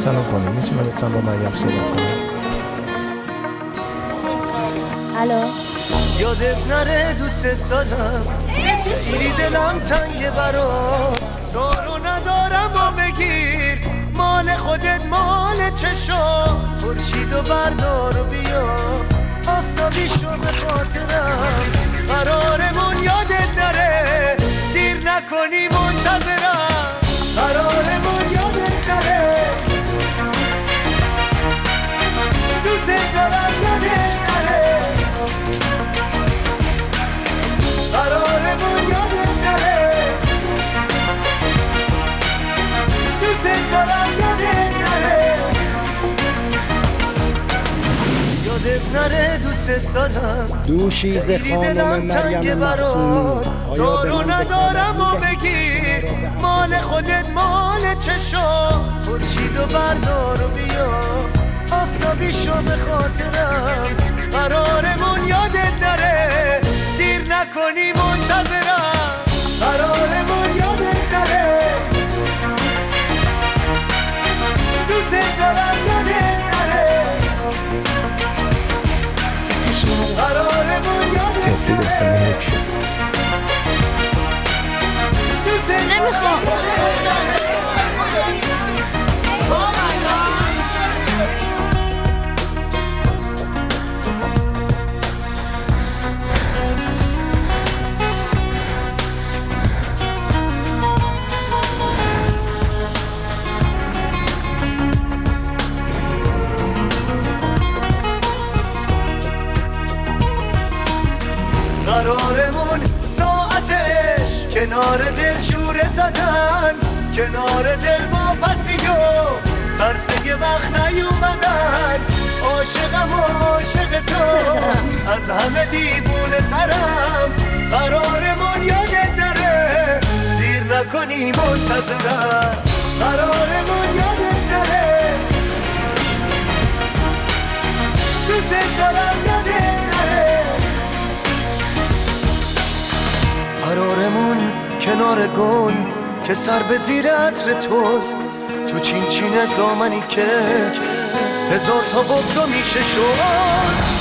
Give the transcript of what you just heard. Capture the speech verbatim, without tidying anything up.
سلام خانم، میتونم لطفا با مریم صحبت کنم؟ الو. یادت نره دوست دارم، خیلی دلم تنگه برات، دارو ندارم و بگیر، مال خودت مال چشم، خورشید و بردار و بیا، آفتابی شو به خاطرم، قرارمون یادت نره، دیر نکنی منتظرم، قرارمون یادت نره، دوست دارم یادت نره، قرارمون یادت نره، دوست دارم یادت نره، یادت نره دوست دارم، دوشیز خانم مریم معصومی، دارو ندارم و بگیر، مال خودت مال چشم، خورشید و بردار و بیا، آفتابی شو به خاطرم، قرارمون یادت نره، دیر نکنی منتظرم، قرارمون یادت نره، دوست دارم یادت نره، قرارمون یادت نره، نمیخوام. قرارمون ساعتش کنار دل شوره زدن، کنار دل ما پسی و ترس یه وقت نیومدن، عاشقم و عاشق تو از همه دیوونه ترم، قرارمون یادت نره، دیر نکنی منتظرم، قرارمون یادت نره، دوست دارم یادت نره، قرارمون کنار گل که سر به زیر عطر توست، تو چین چین دامنی که هزار تا بغضا میشه شد،